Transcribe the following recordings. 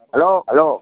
Aló, aló,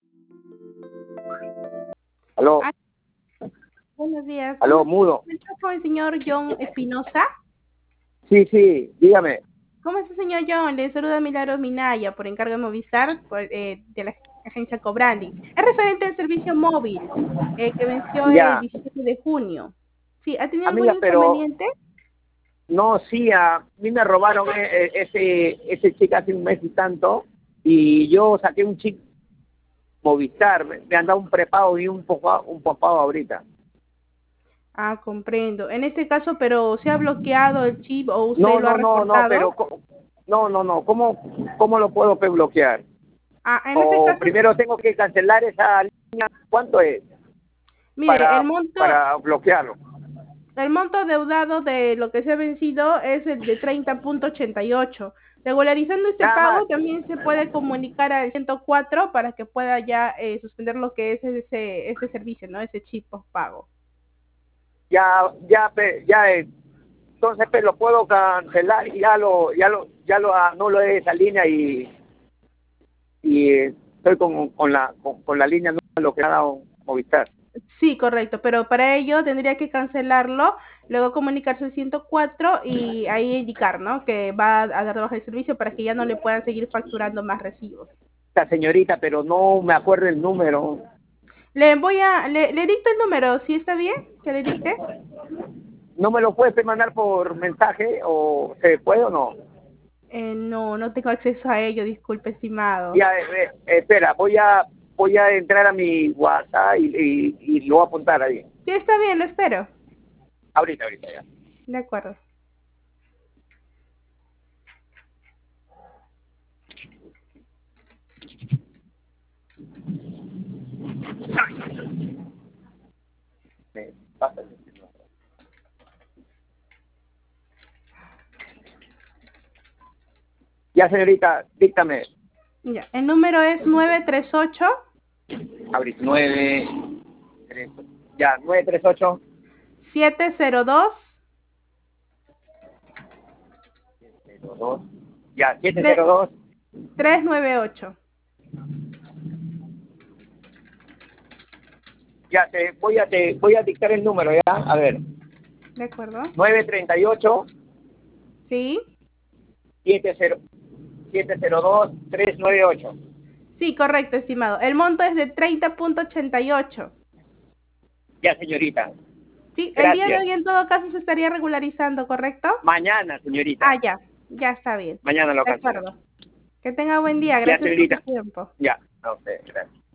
aló, Ah, buenos días. aló, mudo. ¿Me encuentro con el señor John Espinosa? Sí, sí, dígame. ¿Cómo está, señor John? Le saluda Milagros Minaya por encargo de Movistar de la agencia Cobrandi. Es referente al servicio móvil que venció el Ya, 17 de junio. Sí, ¿ha tenido algún amiga, pero inconveniente? no, sí, a mí me robaron ese chip hace un mes y tanto, y yo saqué un chip Movistar, me han dado un prepago y un pospago ahorita. Ah, comprendo. En este caso, pero ¿se ha bloqueado el chip o usted No, lo ha no, no, no, reportado? pero no, no, no, ¿cómo lo puedo bloquear? Ah, en este O caso, primero tengo que cancelar esa línea, ¿cuánto es? mire, Para, para bloquearlo. el monto deudado de lo que se ha vencido es el de 30,88. Regularizando este Nada más. pago también se puede comunicar al 104 para que pueda ya suspender lo que es ese servicio, ¿no? Ese chip pago. Ya, entonces lo puedo cancelar y ya lo anulo de esa línea y estoy con la línea nueva, lo que ha dado Movistar. Sí, correcto, pero para ello tendría que cancelarlo, luego comunicarse al 104 y ahí indicar, ¿no? Que va a dar de baja el servicio para que ya no le puedan seguir facturando más recibos. Esta señorita, pero no me acuerdo el número. Le dicto el número, ¿sí está bien que le dicte? ¿No me lo puedes mandar por mensaje o se puede o no? No, no tengo acceso a ello, disculpe, estimado. Ya, espera, voy a entrar a mi WhatsApp y lo voy a apuntar ahí. Sí, está bien, lo espero. Ahorita ya. De acuerdo. Me pasa el- Ya, señorita, díctame. Ya, el número es 938 Ahorita, 938. 702 02. Ya, 702. 398. Ya, te voy a dictar el número, ¿ya? A ver, ¿De acuerdo? 938 Sí. 70 702 398. Sí, correcto, estimado. El monto es de 30,88. Ya, señorita. Sí, el día de Gracias. hoy en todo caso se estaría regularizando, ¿correcto? Mañana, Ah, señorita. ya. Ya está bien. Mañana lo De cancelo. acuerdo. Que tenga buen día. Ya, Gracias por su señorita. tiempo. Ya. A usted, gracias.